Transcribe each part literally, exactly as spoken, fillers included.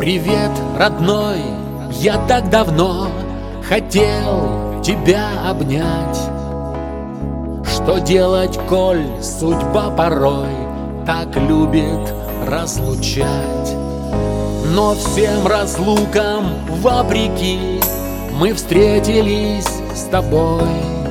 Привет, родной, я так давно хотел тебя обнять. Что делать, коль судьба порой так любит разлучать? Но всем разлукам вопреки мы встретились с тобой,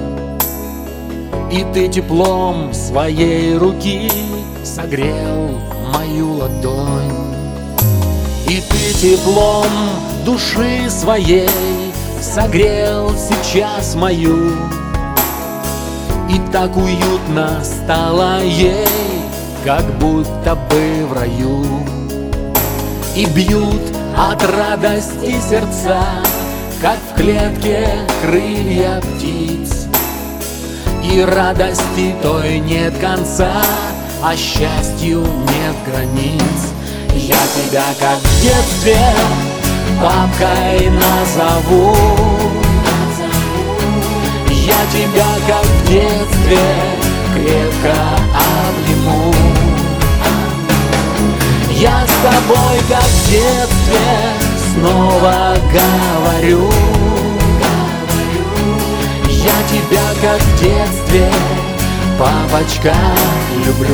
и ты теплом своей руки согрел мою ладонь. И ты теплом души своей согрел сейчас мою, и так уютно стало ей, как будто бы в раю. И бьют от радости сердца, как в клетке крылья птиц, и радости той нет конца, а счастью нет границ. Я тебя, как в детстве, папкой назову. Я тебя, как в детстве, крепко обниму. Я с тобой, как в детстве, снова говорю. Я тебя, как в детстве, папочка, люблю.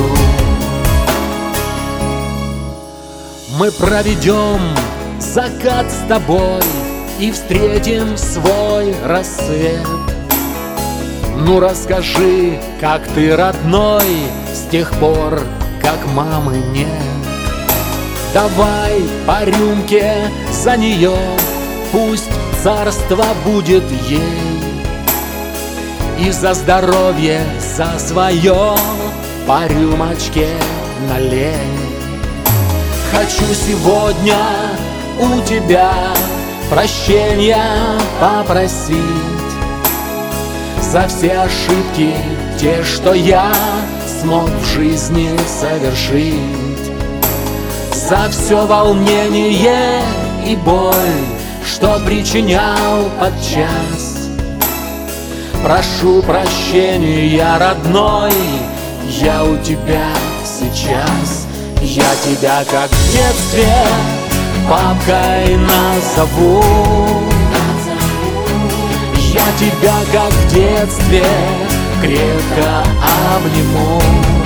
Мы проведем закат с тобой и встретим свой рассвет. Ну расскажи, как ты, родной, с тех пор, как мамы нет. Давай по рюмке за нее, пусть царство будет ей. И за здоровье, за свое по рюмочке налей. Хочу сегодня у тебя прощения попросить за все ошибки, те, что я смог в жизни совершить, за все волнение и боль, что причинял подчас. Прошу прощения, родной, я у тебя сейчас. Я тебя, как в детстве, папкой назову. Я тебя, как в детстве, крепко обниму.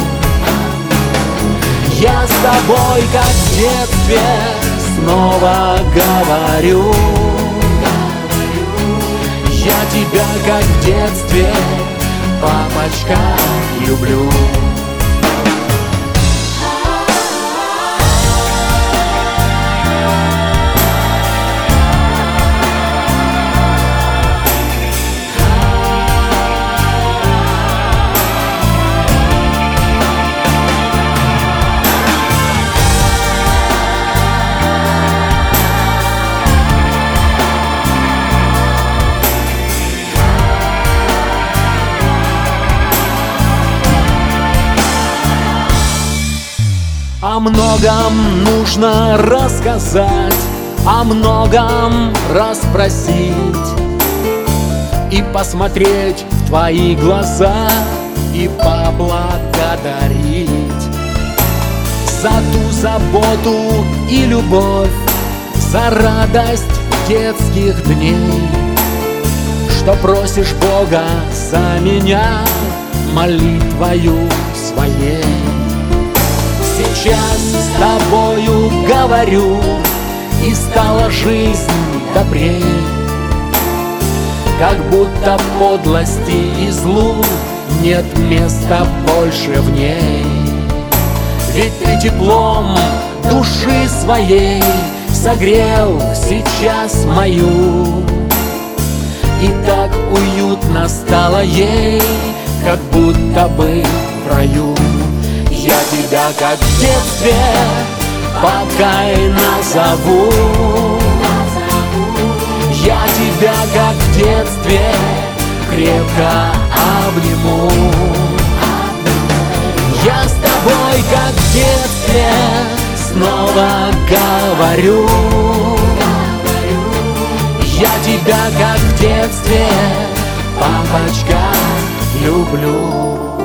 Я с тобой, как в детстве, снова говорю. Я тебя, как в детстве, папочка, люблю. О многом нужно рассказать, о многом расспросить, и посмотреть в твои глаза, и поблагодарить за ту заботу и любовь, за радость детских дней, что просишь Бога за меня молитвою своей. Сейчас с тобою говорю, и стала жизнь добрей, как будто подлости и злу нет места больше в ней. Ведь ты теплом души своей согрел сейчас мою, и так уютно стало ей, как будто бы в раю. Я тебя, как в детстве, папкой назову. Я тебя, как в детстве, крепко обниму. Я с тобой, как в детстве, снова говорю. Я тебя, как в детстве, папочка, люблю.